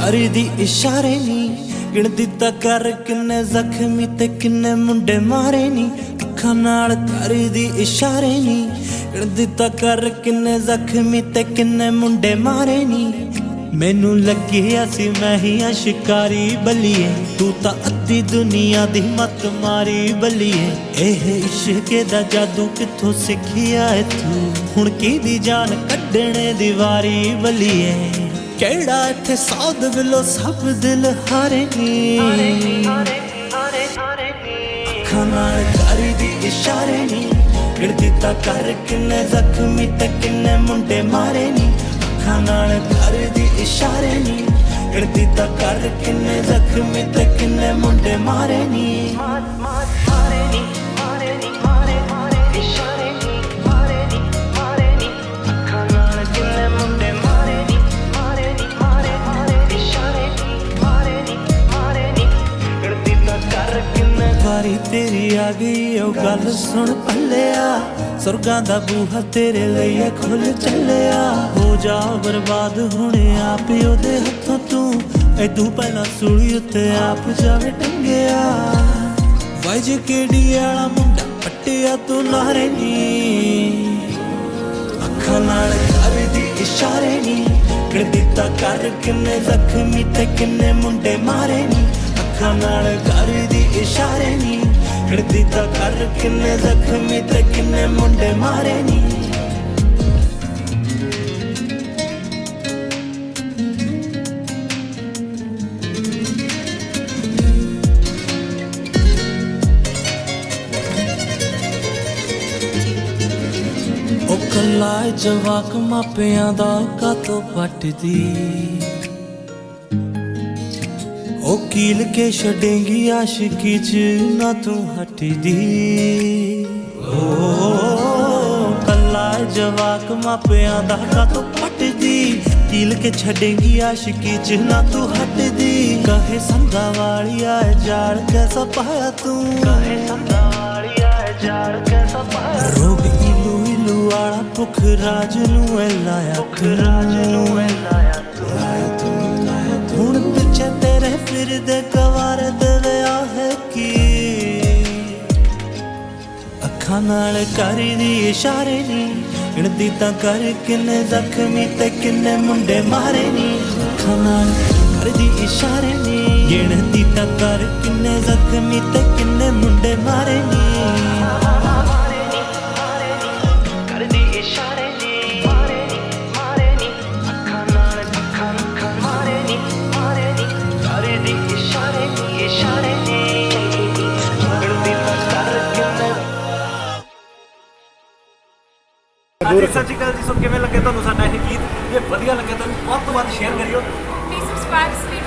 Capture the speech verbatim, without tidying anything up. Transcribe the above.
करदी इशारे नी गिण दिता कर किन्ने जख्मी ते किन्ने मुंडे मारे नी अखां नाल करदी इशारे नी गिण दिता कर किन्ने जख्मी ते किन्ने मुंडे मारे नी मैनू लगिया सी मैं ही आ शिकारी बलिए तू तां अद्धी दुनिया दी मत मारी बलिए एह इश्के दा जादू कित्थों सिखिया है तू हुण किहदी जान कड्डणे दी वारी बलिए केड़ा इत्थे सौद विलो सब दिल हारे नी अखां नाल करदी इशारे नी गिण दिता कर किन्ने जख्मी ते किन्ने मुंडे मारे नी अखां नाल करदी इशारे नी गिण दिता कर किन्ने जख्मी ते किन्ने मुंडे मारे नी वारी तेरी आ गई ओ गल सुन पल्लिया सुरगां दा बूहा तेरे लिए खुल चलिया हो जा बर्बाद हुणे आप ओदे हत्थों तू ऐदू पहला सूली उत्ते आप जावे टंगिया वाज केडी आला मुंडा पट्टिया तू नारे नी अखां नाल करदी इशारे नी गिण दिता कर किन्ने जख्मी ते किन्ने मुंडे मारे नी अखां नाल करदी इशारे नी गिण दिता कर किन्ने जख्मी ते किन्ने मुंडे मारे नी ओ कल्ला जवाक मापियां दा कातों पटदी ओ कील के छड़ेंगी आशिकी च ना तू हटदी ओ कल्ला जवाक मापियां दा कातों पटदी कील के छड़ेंगी आशिकी च ना तू हटदी कहे संदा वालिया जाड़ कैसा पाया तू कहे संदा वालिया जाड़ कैसा पाया रोग इलू इलू वाला भुख राज नू लाया भुख राज नू लाया तू लाया तू लाया तू हुण पिछे तेरे फिर दे गवार दे है की अखां नाल करदी इशारे नी गिण दिता कर किन्ने जख्मी ते किन्ने मुंडे मारे नी अखां नाल करदी इशारे नी गिण दिता कर किन्ने जख्मी ते किन्ने मुंडे मारे नी सत श्री अकाल जी। सो किवें लगे तुहानूं साडा ਇਹ ਗੀਤ ਜੇ ਵਧੀਆ ਲੱਗੇ ਤਾਂ ਵੱਧ ਤੋਂ ਵੱਧ ਸ਼ੇਅਰ ਕਰਿਓ। Please subscribe